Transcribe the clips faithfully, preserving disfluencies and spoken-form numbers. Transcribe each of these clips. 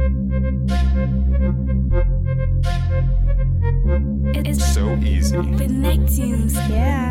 It's so easy. With Nicktoons, yeah.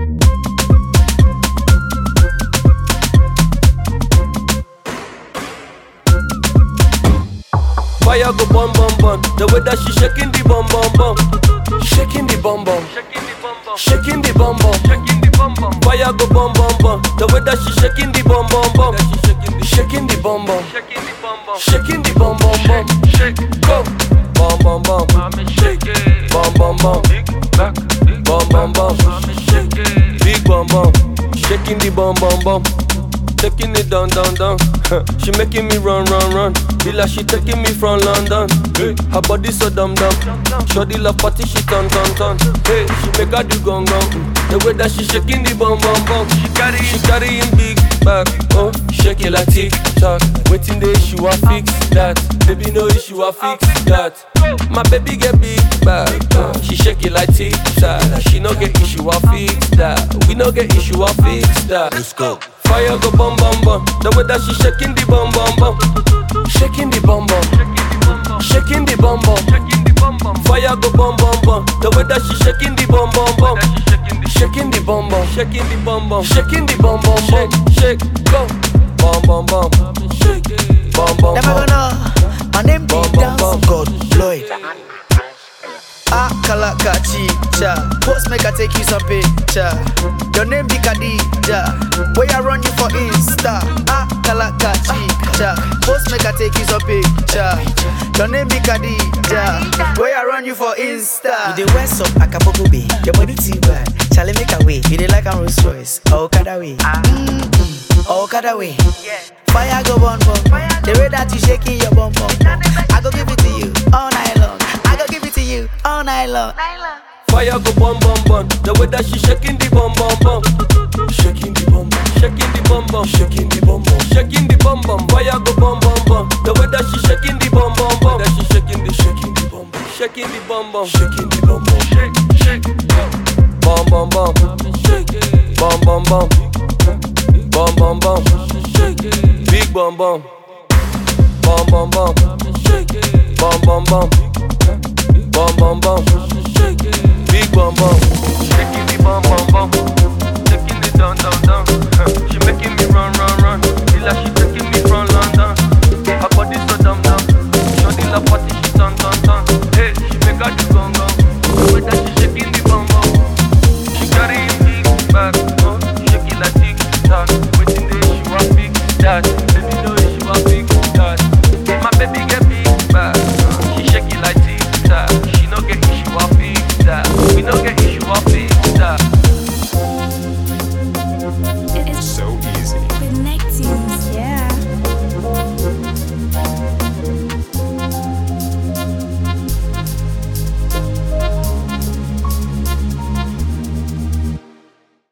Fire go bum bum bum. The way that she shaking the bum bum bum, shaking the bum bum, shaking the bum bum, shaking the bum bum. Fire go bum bum bum. The way that she shaking the bum bum bum, shaking the bum bum, shaking the bum bum bum. Shake, go, bum bum bum, shake, bum bum bum, bum bum bum, shake, big bum bum, shaking the bum bum bum. Taking it down, down, down. She making me run, run, run. Be like she taking me from London. Hey, her body so dumb, dumb. Shorty love party, she turn, turn, turn. Hey, she make her do gong, gong. The way that she shaking the bum, bum, bum. She carry, she carrying big bag. Oh, shake it like tick tock. Waiting the issue, I fix that. Baby, no issue, I fix that. My baby get big bag. Uh, she shake it like tick tock. She no get issue, I fix that. We no get issue, I fix that. Let's go. Fire go bum bum bum. The way that she shaking the bum bum bum, shaking the bum bum, shaking the bum bum. Fire go bum bum bum. The way that she shaking the bum bum bum, shaking the bum bum, shaking the bum bum, shaking the bum bum. Shake, shake, go, bum bum bum, shake, bum bum. Never gonna. My name be Dance God Lloyd. Ah, Kalaka Chicha. Post make I take you some picture. Your name be Khadija. Where I run you for Insta. Ah, Kalaka Chicha. Post make I take you some picture. Your name be Khadija. Where I run you for Insta. You the West up Akapoku Bay. Your body too bad. Charlie make a way. You dey like a Rolls Royce. Oh, kada way. Mm-hmm. Oh, kada way. Fire go bum bum. The way that you shaking your bum bum. I go give it to you all night long. I go give it to you all night long. Fire go bum bum bum. The way that she shaking the bum bum bum, shaking the bum bum, shaking the bum bum, shaking the bum bum, shaking the bum bum. Fire go bum bum bum. The way that she shaking the bum bum bum, that she shaking the shaking the bum bum, shaking the bum bum, shaking the bum bum, shake shake bum bum bum, shake bum bum bum, bum bum bum, shake big bum bum, bum bum bum, shake bum bum bum.